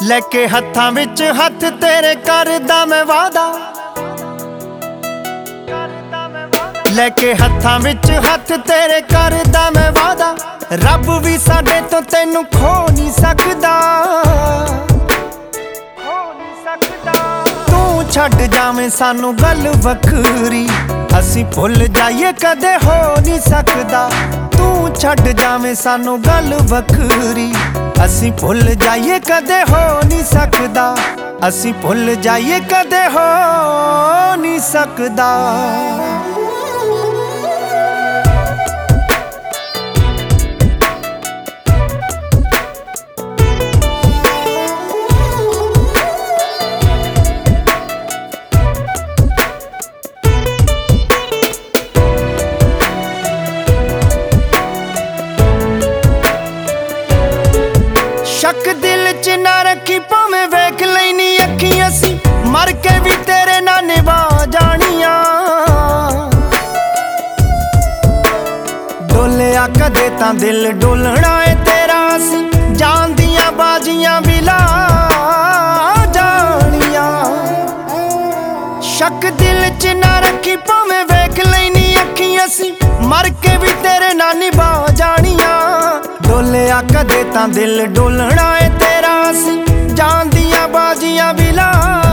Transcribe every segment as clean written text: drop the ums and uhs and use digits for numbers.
लेके हत्थां विच हत्थ तेरे करदा मैं वादा, लेके हत्थां विच हत्थ तेरे करदा मैं वादा। रब भी साडे तो तैनू खो नहीं सकदा, तू छड्ड जावें सानू गल वखरी, असीं भुल जाइए कदे हो नहीं सकदा। तू छड्ड जावें सानू गल वखरी, असीं भुल जाइए कदे हो नहीं सकदा, असीं भुल जाइए कदे हो नहीं सकदा। शक दिल च ना रखी भावें वेख लैनी अखी, असी मर के भी तेरे ना निभा जानिया। डोलिया कदे तां दिल डोलना है तेरा, असी जान दियां बाजियां भी ला जानिया। शक दिल च ना रखी भावें वेख लैनी अखी, असी मर के भी तेरे ना निभा जानिया। डोलिया कदे तां दिल डोलना है तेरा, असी जान दियां बाजियां भी ला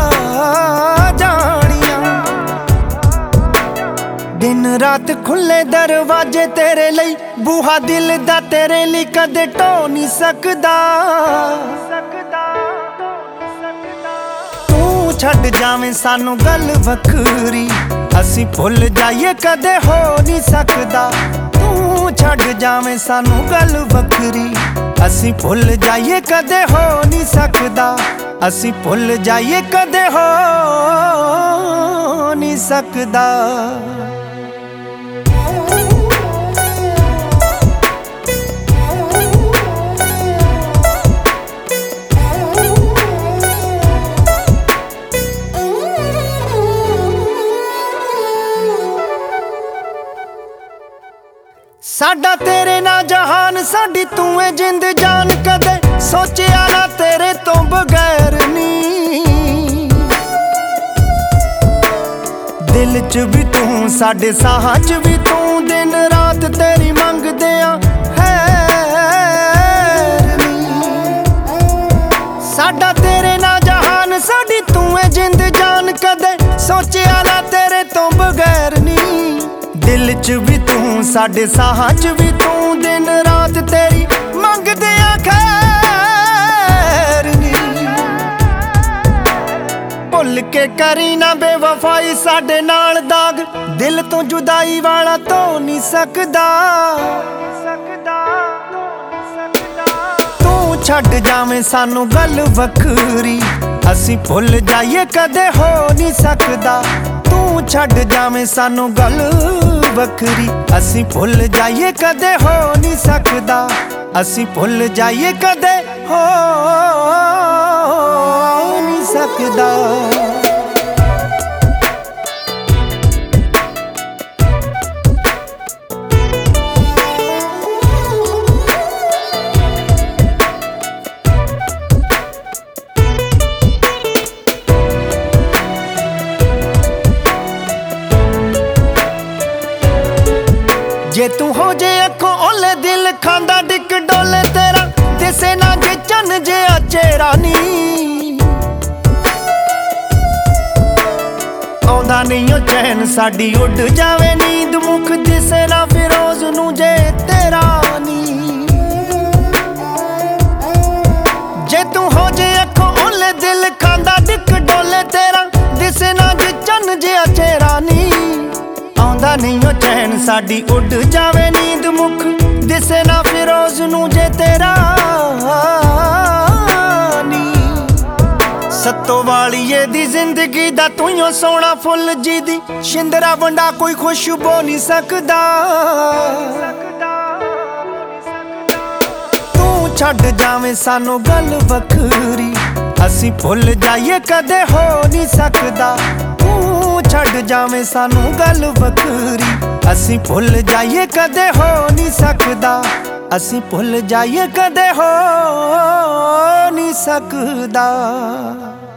जानिया। दिन रात खुले दरवाजे तेरे लई, बूहा दिल दा तेरे लई कदे ढो नहीं सकदा। तू छड्ड जावें सानू गल वखरी, असीं भुल जाइए कदे हो नहीं सकदा। तू छड्ड जावें सानू गल वखरी, असीं भुल जाइए कदे हो नहीं सकदा, असीं भुल जाइए कदे हो नहीं सकदा। साडा तेरे ना जहान, साडी तू है जिंद जान, कदे सोचिया ना तेरे तो बगैर नी। दिल च भी तू, साडे साहां च भी तू, दिन रात तेरी मंगदे आ खैर नी। साडा तेरे ना जहान, साडी तू है जिंद जान, कदे सोचिया ना तेरे तो बगैर नी। दिल च भी तू, साडे साहां च भी तू, दिन रात तेरी मंगदे आ खैर नी। भुल के करी ना बेवफाई साडे नाल दाग, दिल तो जुदाई वाला तो नहीं सकदा। तू छड्ड जावें सानू गल वखरी, असीं भुल जाइए कदे हो नहीं सकदा। तू छड्ड जावें सानू गल वखरी, असीं भुल जाइए कदे हो नहीं सकदा, असीं भुल जाइए कदे हो नहीं सकदा। जे तू हो जे अखों ओले, दिल खांदा डिक डोले तेरा, दिसे ना जे चन जे चेहरा नी। आउंदा नहीं ओ चैन साडी उड़ जावे नींद, मुख दिसे ना फिरोज नू जे तेरा नी। जे तू हो जे अखों ओले, दिल खांदा डिक डोले तेरा, दिसे ना जे चन जे चेहरा नी। आउंदा नहीं ओ चैन साडी उड़ जावे नींद, मुख दिसे ना फिरोज नू जे तेरा नी। सत्तो वालीए दी जिंदगी दा तू ही सोना फुल जी दी, शिंदरा वंडा कोई खुशबू नहीं सकदा। तू छड्ड जावें सानू गल वखरी, असीं भुल जाइए कदे हो नहीं सकदा। तू छड्ड जावें सानू गल वखरी, असीं भुल जाइए कदे हो नहीं सकदा, ਅਸੀਂ ਭੁੱਲ ਜਾਈਏ ਕਦੇ ਹੋ ਨਹੀਂ ਸਕਦਾ।